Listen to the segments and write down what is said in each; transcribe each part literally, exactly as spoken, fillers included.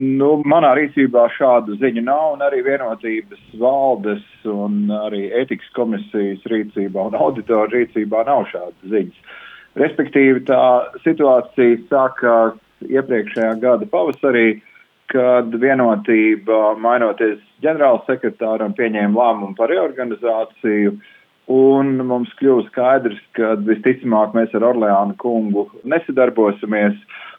Nu, manā rīcībā šādu ziņu nav, un arī vienotības valdes un arī ētikas komisijas rīcībā un auditoru rīcībā nav šādas ziņas. Respektīvi, tā situācija sākās iepriekšējā gada pavasarī, kad vienotība, mainoties ģenerāla sekretāram, pieņēma lēmumu par reorganizāciju, un mums kļuva skaidrs, ka visticamāk mēs ar Orleānu kungu nesadarbosimies,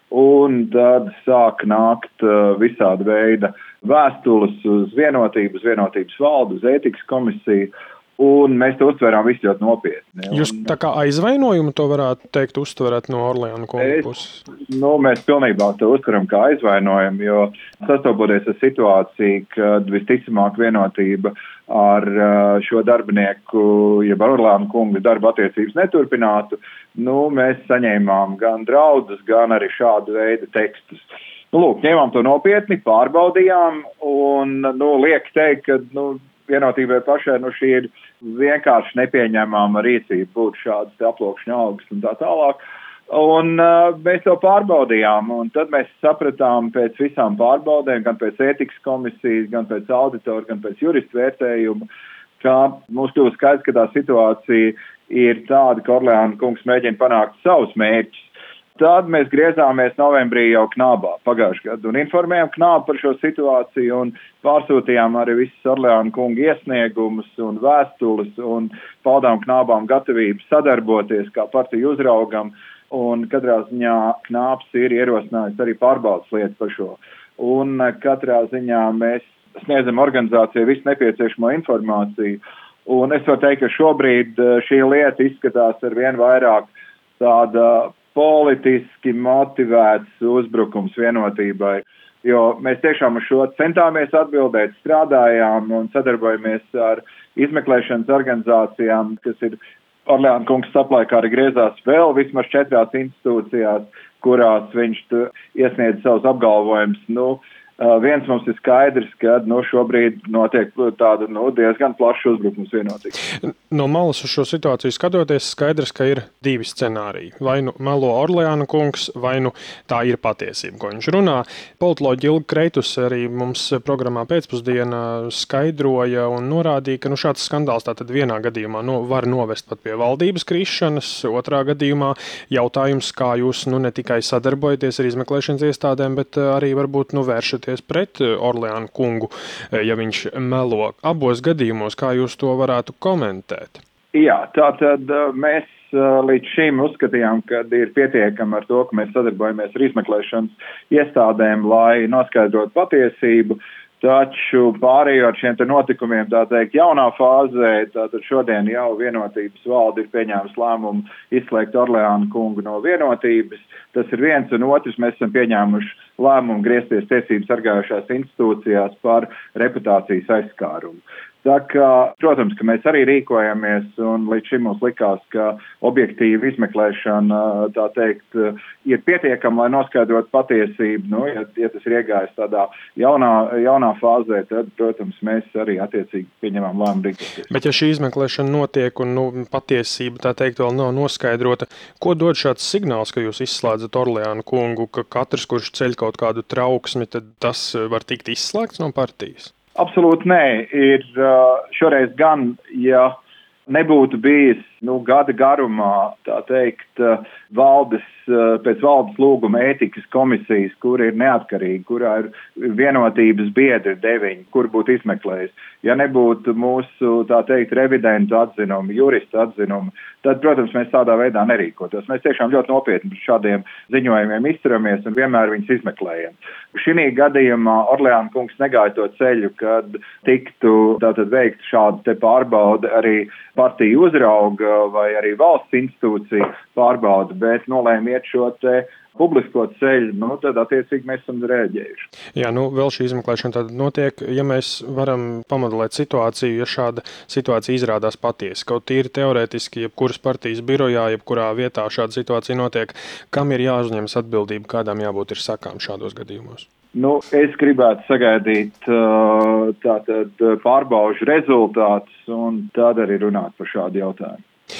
un tad sāk nākt visāda veida vēstules uz vienotību, uz vienotības valdu, uz ētikas komisiju, un mēs to uztverām visu ļoti nopietni. Jūs tā kā aizvainojumu to varētu teikt, uztverat no Orleāna kunga puses? Nu, mēs pilnībā to uztveram kā aizvainojumu, jo sastopoties ar situāciju, kad visticamāk vienotība ar šo darbinieku, jeb Orleāna kunga darba attiecības neturpinātu, nu, mēs saņēmām gan draudus, gan arī šādu veidu tekstus. Nu, lūk, ņēmām to nopietni, pārbaudījām, un, nu, liek teikt, ka, nu, vienotībai pašai, nu, šī ir vienkārši nepieņemama rīcība būt šādas aplokšņa algas un tā tālāk. Un uh, mēs to pārbaudījām, un tad mēs sapratām pēc visām pārbaudēm, gan pēc ētikas komisijas, gan pēc auditora, gan pēc juristu vērtējuma, ka mums kļūst skaidrs, ka tā situācija ir tāda, ka Orleāna kungs mēģina panākt savus mērķus. Tad mēs griezāmies novembrī jau Knābā pagājušajā gadu un informējām Knābu par šo situāciju un pārsūtījām arī visus Orleāna kunga iesniegumus un vēstules un paudām Knābām gatavību sadarboties kā partiju uzraugam, un katrā ziņā Knābs ir ierosinājis arī pārbaudas lietas par šo. Un katrā ziņā mēs sniedzam organizācijai visu nepieciešamo informāciju, un es varu teikt, ka šobrīd šī lieta izskatās ar vien vairāk tāda politiski motivēts uzbrukums vienotībai, jo mēs tiešām uz šo centāmies atbildēt, strādājām un sadarbojamies ar izmeklēšanas organizācijām, kas ir Orleāna kungs saplēkā arī griezās vēl vismaz četrās institūcijās, kurās viņš iesniedz savus apgalvojumus. Nu, Uh, viens mums ir skaidrs, ka nu, šobrīd notiek tāda nu, diezgan plaša uzbrukums vienotīgi. No malas uz šo situāciju skatoties, skaidrs, ka ir divi scenāriji. Vai nu melo Orleāna kungs, vai nu tā ir patiesība, ko viņš runā. Politoloģi Ilga Kreitus arī mums programmā pēcpusdienā skaidroja un norādīja, ka nu, šāds skandāls tātad vienā gadījumā no, var novest pat pie valdības krišanas, otrā gadījumā jautājums, kā jūs nu, ne tikai sadarbojaties ar izmeklēšanas iestādēm, bet arī varbūt nu, vēršaties pret Orleāna kungu, ja viņš melo. Abos gadījumos, kā jūs to varētu komentēt? Jā, tātad mēs līdz šim uzskatījām, ka ir pietiekami ar to, ka mēs sadarbojamies ar izmeklēšanas iestādēm, lai noskaidrotu patiesību, taču pārējot šiem te notikumiem, tā teikt, jaunā fāzē, tātad šodien jau vienotības valde ir pieņēmusi lēmumu izslēgt Orleāna kungu no vienotības. Tas ir viens, un otrs, mēs esam pieņēmuši lēmumu griezties tiesības sargājušās institūcijās par reputācijas aizskārumu. Tā kā, protams, ka mēs arī rīkojamies, un līdz šim mums likās, ka objektīva izmeklēšana, tā teikt, ir pietiekama, lai noskaidrotu patiesību. Nu, ja, ja tas ir iegājis tādā jaunā, jaunā fāzē, tad, protams, mēs arī attiecīgi pieņemam lēmumu rīkoties. Bet ja šī izmeklēšana notiek un nu, patiesība, tā teikt, vēl nav noskaidrota, ko dod šāds signāls, ka jūs izslēdzat Orleāna kungu, ka katrs, kurš ceļ kaut kādu trauksmi, tad tas var tikt izslēgts no partijas? Absolūti nē. Ir šoreiz gan, ja nebūtu bijis nu, gada garumā, tā teikt, valdes, pēc valdes lūguma ētikas komisijas, kur ir neatkarīgi, kurā ir vienotības biedri deviņi, kur būtu izmeklējis. Ja nebūtu mūsu, tā teikt, revidentu atzinumi, juristu atzinumi, tad, protams, mēs tādā veidā nerīkotos. Mēs tiešām ļoti nopietni par šādiem ziņojumiem izturamies un vienmēr viņus izmeklējam. Šī gadījumā Orleāna kungs negāja to ceļu, kad tiktu tātad veikt šādu te pārbaudu arī partiju uzrauga vai arī valsts institūcija pārbauda, bet nolēma iet šo te publisko ceļu, nu, tad attiecīgi mēs esam rēģējuši. Jā, nu, vēl šī izmeklēšana tad notiek, ja mēs varam pamodelēt situāciju, ja šāda situācija izrādās patiesa. Kaut tīri teorētiski, jebkuras partijas birojā, jebkurā vietā šāda situācija notiek, kam ir jāuzņemas atbildība, kādām jābūt ir sakām šādos gadījumos? Nu, es gribētu sagaidīt tātad pārbaužu rezultātus un tad arī runāt par šādu jautājumu.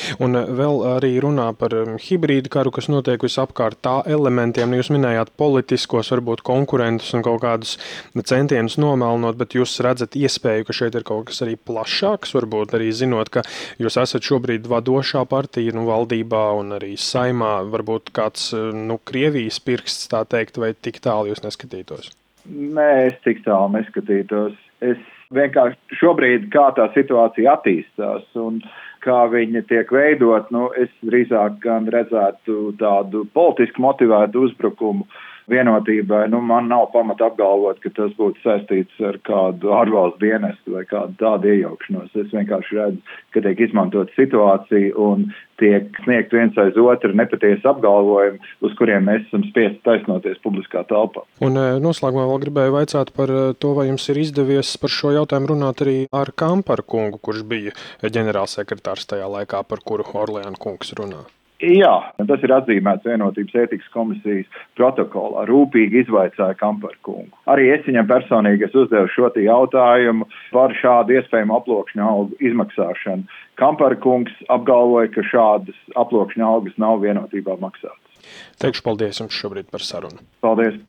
Un vēl arī runā par hibrīdu karu, kas notiek visapkārt tā elementiem. Jūs minējāt politiskos, varbūt konkurentus un kaut kādus centienus nomelnot, bet jūs redzat iespēju, ka šeit ir kaut kas arī plašāks, varbūt arī zinot, ka jūs esat šobrīd vadošā partija, nu, valdībā un arī saimā, varbūt kāds, nu, Krievijas pirksts, tā teikt, vai tik tālu jūs neskatītos? Nē, es tik tālu neskatītos. Es vienkārši šobrīd, kā tā situācija attīstās un kā viņa tiek veidot, nu, es drīzāk gan redzētu tādu politiski motivētu uzbrukumu vienotībai. Nu, man nav pamata apgalvot, ka tas būtu saistīts ar kādu ārvalstu dienestu vai kādu tādu iejaukšanos. Es vienkārši redzu, ka tiek izmantot situācija un tiek sniegt viens aiz otru nepatiesi apgalvojumi, uz kuriem mēs esam spiesti taisnoties publiskā telpā. Un noslēgumā vēl gribēju vaicāt par to, vai jums ir izdevies par šo jautājumu runāt arī ar Kamparu kungu, kurš bija ģenerālsekretārs tajā laikā, par kuru Orleāna kungs runā. Jā, tas ir atzīmēts Vienotības ētikas komisijas protokolā. Rūpīgi izvaicāja Kamparu kungu. Arī es viņam personīgi es uzdevu šo jautājumu par šādu iespējamu aploksņa algu izmaksāšanu. Kamparu kungs apgalvoja, ka šādas aploksņa algas nav Vienotībā maksātas. Teikšu paldies jums šobrīd par sarunu. Paldies.